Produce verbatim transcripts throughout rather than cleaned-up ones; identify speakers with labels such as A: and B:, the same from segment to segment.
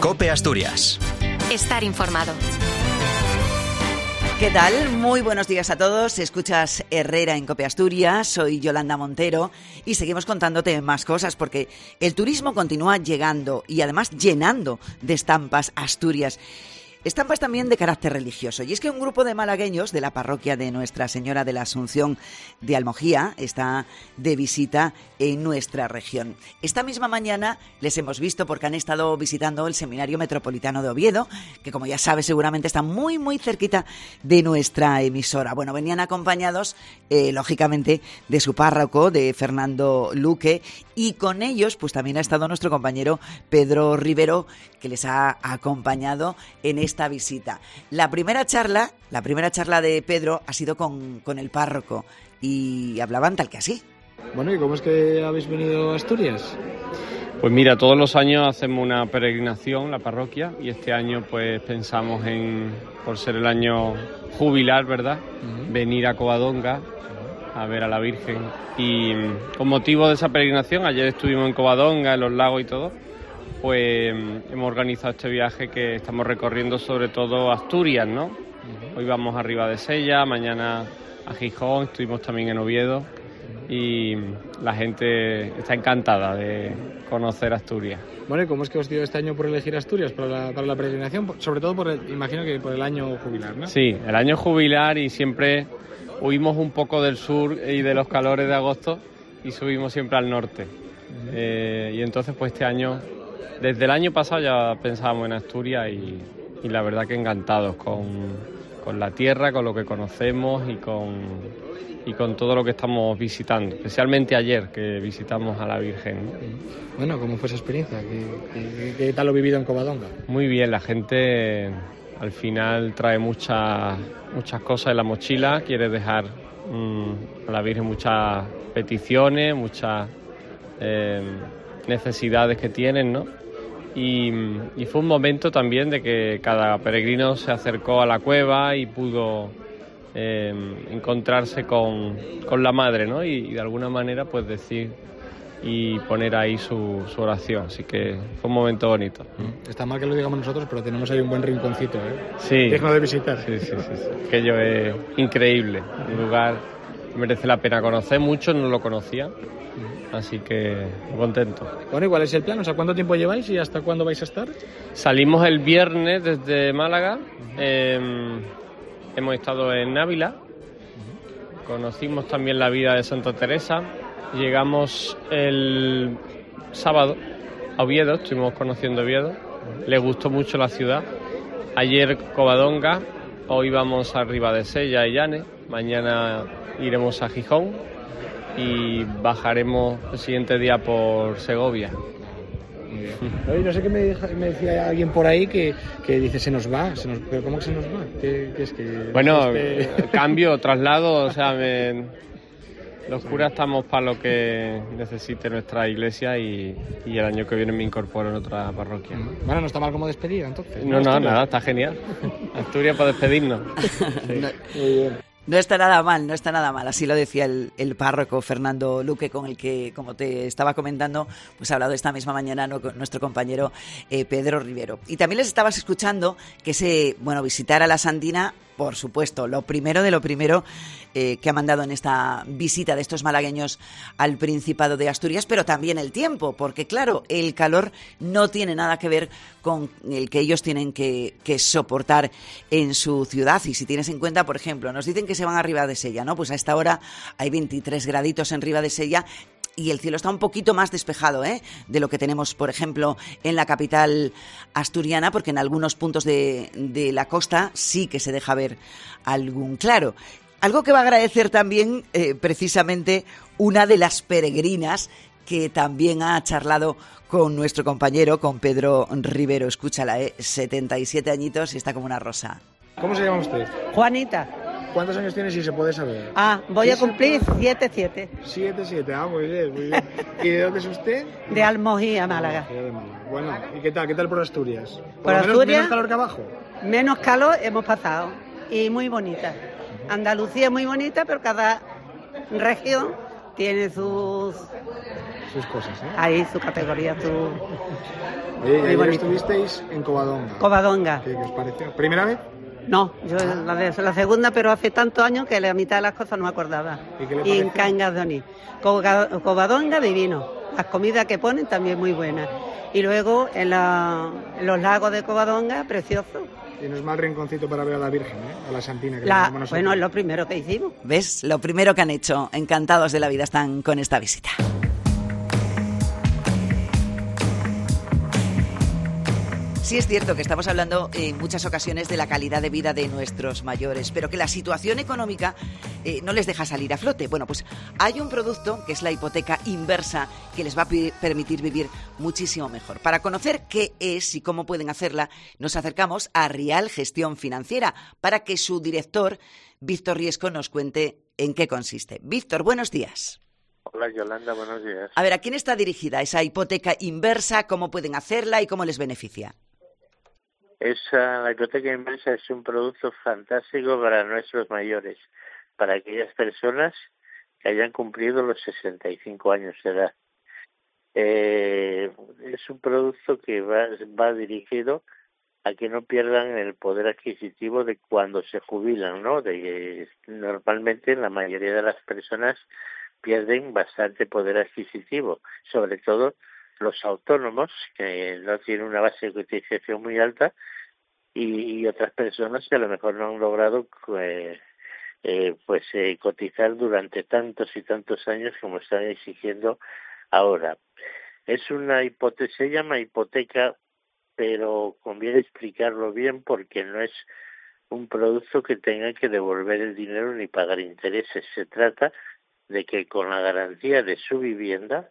A: COPE Asturias.
B: Estar informado.
C: ¿Qué tal? Muy buenos días a todos. Escuchas Herrera en COPE Asturias. Soy Yolanda Montero y seguimos contándote más cosas porque el turismo continúa llegando y además llenando de estampas Asturias. Estampas también de carácter religioso. Y es que un grupo de malagueños de la parroquia de Nuestra Señora de la Asunción de Almojía está de visita en nuestra región. Esta misma mañana les hemos visto porque han estado visitando el Seminario Metropolitano de Oviedo, que como ya sabes seguramente está muy muy cerquita de nuestra emisora. Bueno, venían acompañados, eh, lógicamente, de su párroco, de Fernando Luque, y con ellos pues también ha estado nuestro compañero Pedro Rivero, que les ha acompañado en esta esta visita. La primera charla, la primera charla de Pedro ha sido con, con el párroco y hablaban tal que así.
D: Bueno, ¿y cómo es que habéis venido a Asturias?
E: Pues mira, todos los años hacemos una peregrinación, la parroquia, y este año pues pensamos en, por ser el año jubilar, ¿verdad?, uh-huh. venir a Covadonga a ver a la Virgen. Y con motivo de esa peregrinación, ayer estuvimos en Covadonga, en los lagos y todo, pues hemos organizado este viaje que estamos recorriendo sobre todo Asturias, ¿no? Uh-huh. Hoy vamos a Ribadesella, mañana a Gijón, estuvimos también en Oviedo y la gente está encantada de conocer Asturias.
D: Bueno, ¿y cómo es que os dio este año por elegir Asturias para la, para la peregrinación? Sobre todo, por el, imagino que por el año jubilar, ¿no?
E: Sí, el año jubilar, y siempre huimos un poco del sur y de los calores de agosto y subimos siempre al norte. Uh-huh. Eh, y entonces pues este año... Desde el año pasado ya pensábamos en Asturias y, y la verdad que encantados con, con la tierra, con lo que conocemos y con, y con todo lo que estamos visitando, especialmente ayer que visitamos a la Virgen, ¿no?
D: Bueno, ¿cómo fue esa experiencia? ¿Qué, qué, qué tal lo vivido en Covadonga?
E: Muy bien, la gente al final trae muchas, muchas cosas en la mochila, quiere dejar mmm, a la Virgen muchas peticiones, muchas eh, necesidades que tienen, ¿no? Y, y fue un momento también de que cada peregrino se acercó a la cueva y pudo eh, encontrarse con, con la madre, ¿no? Y, y de alguna manera pues decir y poner ahí su, su oración. Así que fue un momento bonito.
D: Está mal que lo digamos nosotros, pero tenemos ahí un buen rinconcito, ¿eh?
E: Sí.
D: Digno de visitar.
E: Sí, sí, sí, sí. Aquello es increíble. Un lugar que merece la pena conocer. Muchos no lo conocían. Así que contento.
D: Bueno, ¿y cuál es el plan? O sea, ¿cuánto tiempo lleváis y hasta cuándo vais a estar?
E: Salimos el viernes desde Málaga. Uh-huh. eh, hemos estado en Ávila. Uh-huh. Conocimos también la vida de Santa Teresa. Llegamos el sábado a Oviedo, estuvimos conociendo Oviedo. Uh-huh. Le gustó mucho la ciudad. Ayer Covadonga, hoy vamos a Ribadesella y Llanes. Mañana iremos a Gijón y bajaremos el siguiente día por Segovia.
D: Oye, no sé qué me, deja, me decía alguien por ahí que, que dice se nos va, se nos, pero ¿cómo que se nos va? ¿Qué, qué es que,
E: bueno,
D: este...
E: cambio, traslado, o sea, me, los curas estamos para lo que necesite nuestra iglesia y, y el año que viene me incorporo en otra parroquia.
D: Bueno, no está mal como despedida entonces.
E: No, no, nada, está genial. Asturias para despedirnos. Sí.
C: No. Muy bien. No está nada mal, no está nada mal. Así lo decía el, el párroco Fernando Luque, con el que, como te estaba comentando, pues ha hablado esta misma mañana no, nuestro compañero eh, Pedro Rivero. Y también les estabas escuchando que ese, bueno, visitar a la Santina, por supuesto, lo primero de lo primero eh, que ha mandado en esta visita de estos malagueños al Principado de Asturias, pero también el tiempo, porque claro, el calor no tiene nada que ver con el que ellos tienen que, que soportar en su ciudad. Y si tienes en cuenta, por ejemplo, nos dicen que se van a Ribadesella, ¿no? Pues a esta hora hay veintitrés graditos en Ribadesella y el cielo está un poquito más despejado, ¿eh?, de lo que tenemos, por ejemplo, en la capital asturiana, porque en algunos puntos de, de la costa sí que se deja ver algún claro. Algo que va a agradecer también, eh, precisamente, una de las peregrinas que también ha charlado con nuestro compañero, con Pedro Rivero. Escúchala, ¿eh? setenta y siete añitos y está como una rosa.
D: ¿Cómo se llama usted?
F: Juanita.
D: ¿Cuántos años tiene, si se puede saber?
F: Ah, voy a cumplir siete siete.
D: siete siete, ah, muy bien, muy bien. ¿Y de dónde es usted?
F: De Almojía, Málaga.
D: Ah, de Málaga. Bueno, ¿y qué tal? ¿Qué tal por Asturias?
F: Por,
D: por
F: Asturias,
D: menos, menos calor que abajo.
F: Menos calor hemos pasado y muy bonita. Andalucía es muy bonita, pero cada región tiene sus
D: sus cosas, ¿eh?
F: Ahí su categoría, su...
D: Oye, y ayer
F: bonito.
D: estuvisteis en Covadonga.
F: Covadonga.
D: ¿Qué, qué os pareció? ¿Primera vez?
F: No, yo la, de, la segunda, pero hace tantos años que la mitad de las cosas no me acordaba.
D: ¿Y qué le
F: Y en
D: pareció?
F: Cangas de Onís. Cova- Covadonga divino. Las comidas que ponen también muy buenas. Y luego en, la, en los lagos de Covadonga, precioso.
D: Y no es mal rinconcito para ver a la Virgen, ¿eh? A la Santina. Que
F: La,
D: la tenemos nosotros.
F: bueno, es lo primero que hicimos.
C: ¿Ves? Lo primero que han hecho. Encantados de la vida están con esta visita. Sí es cierto que estamos hablando en muchas ocasiones de la calidad de vida de nuestros mayores, pero que la situación económica eh, no les deja salir a flote. Bueno, pues hay un producto que es la hipoteca inversa que les va a pi- permitir vivir muchísimo mejor. Para conocer qué es y cómo pueden hacerla, nos acercamos a Rial Gestión Financiera para que su director, Víctor Riesco, nos cuente en qué consiste. Víctor, buenos días.
A: Hola Yolanda, buenos días.
C: A ver, ¿a quién está dirigida esa hipoteca inversa? ¿Cómo pueden hacerla y cómo les beneficia?
A: Esa, la hipoteca inversa es un producto fantástico para nuestros mayores, para aquellas personas que hayan cumplido los sesenta y cinco años de edad. Eh, es un producto que va, va dirigido a que no pierdan el poder adquisitivo de cuando se jubilan, ¿no? De, normalmente la mayoría de las personas pierden bastante poder adquisitivo, sobre todo los autónomos, que no tienen una base de cotización muy alta, y, y otras personas que a lo mejor no han logrado eh, eh, pues eh, cotizar durante tantos y tantos años como están exigiendo ahora. Es una hipoteca, se llama hipoteca, pero conviene explicarlo bien porque no es un producto que tenga que devolver el dinero ni pagar intereses. Se trata de que con la garantía de su vivienda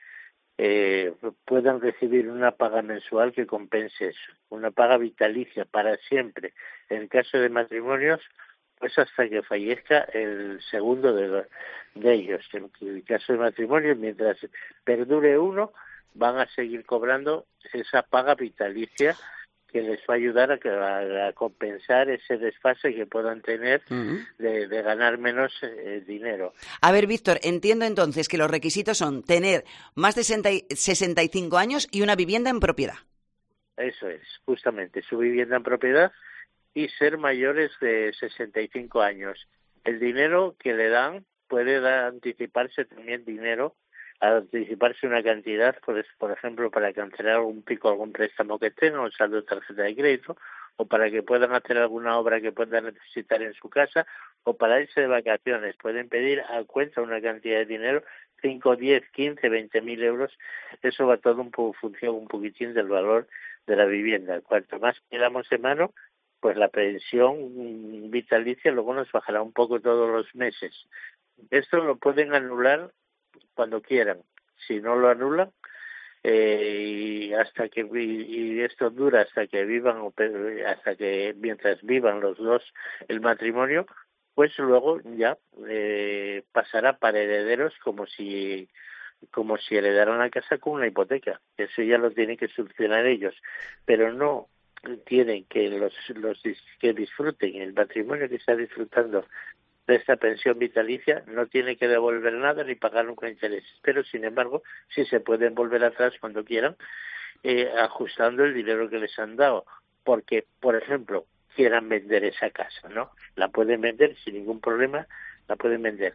A: eh, puedan recibir una paga mensual que compense eso, una paga vitalicia para siempre. En el caso de matrimonios, pues hasta que fallezca el segundo de, los, de ellos. En el caso de matrimonio, mientras perdure uno, van a seguir cobrando esa paga vitalicia que les va a ayudar a, a, a compensar ese desfase que puedan tener uh-huh. de, de ganar menos eh, dinero.
C: A ver, Víctor, entiendo entonces que los requisitos son tener más de sesenta y cinco años y una vivienda en propiedad.
A: Eso es, justamente, su vivienda en propiedad y ser mayores de sesenta y cinco años. El dinero que le dan puede dar, anticiparse también dinero, anticiparse una cantidad, por, por ejemplo, para cancelar algún pico, algún préstamo que tengan, o saldo de tarjeta de crédito, o para que puedan hacer alguna obra que puedan necesitar en su casa, o para irse de vacaciones. Pueden pedir a cuenta una cantidad de dinero, cinco, diez, quince, veinte mil euros. Eso va todo un poco función un poquitín del valor de la vivienda. Cuanto más quedamos en mano, pues la pensión vitalicia luego nos bajará un poco todos los meses. Esto lo pueden anular cuando quieran. Si no lo anulan, eh, y hasta que y esto dura hasta que vivan o hasta que mientras vivan los dos el matrimonio, pues luego ya eh, pasará para herederos como si como si heredaran la casa con una hipoteca. Eso ya lo tienen que solucionar ellos, pero no tienen que los los que disfruten el matrimonio que está disfrutando de esta pensión vitalicia no tiene que devolver nada ni pagar nunca intereses, pero sin embargo sí se pueden volver atrás cuando quieran, eh, ajustando el dinero que les han dado, porque por ejemplo quieran vender esa casa, ¿no? La pueden vender sin ningún problema, la pueden vender.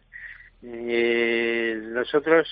A: Eh, nosotros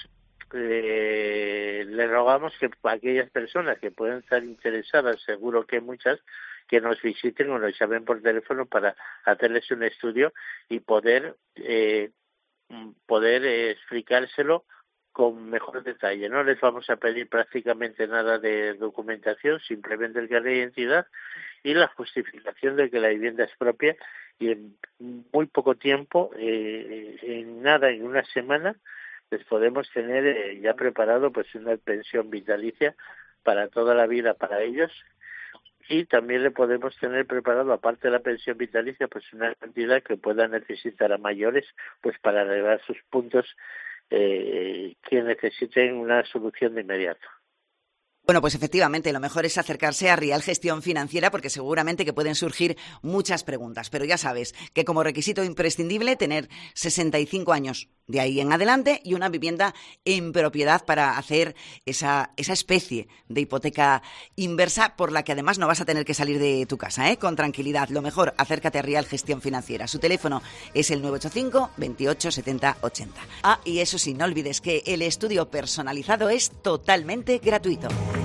A: eh, le rogamos que aquellas personas que pueden estar interesadas, seguro que muchas, que nos visiten o nos llamen por teléfono para hacerles un estudio y poder eh, poder eh, explicárselo con mejor detalle. No les vamos a pedir prácticamente nada de documentación, simplemente el carnet de identidad y la justificación de que la vivienda es propia, y en muy poco tiempo, eh, en nada, en una semana, les podemos tener eh, ya preparado pues una pensión vitalicia para toda la vida para ellos. Y también le podemos tener preparado, aparte de la pensión vitalicia, pues una cantidad que puedan necesitar a mayores, pues para arreglar sus puntos eh, que necesiten una solución de inmediato.
C: Bueno, pues efectivamente, lo mejor es acercarse a Rial Gestión Financiera porque seguramente que pueden surgir muchas preguntas. Pero ya sabes que como requisito imprescindible tener sesenta y cinco años de ahí en adelante y una vivienda en propiedad para hacer esa, esa especie de hipoteca inversa por la que además no vas a tener que salir de tu casa, ¿eh? Con tranquilidad. Lo mejor, acércate a Rial Gestión Financiera. Su teléfono es el nueve ocho cinco, veintiocho, setenta, ochenta. Ah, y eso sí, no olvides que el estudio personalizado es totalmente gratuito.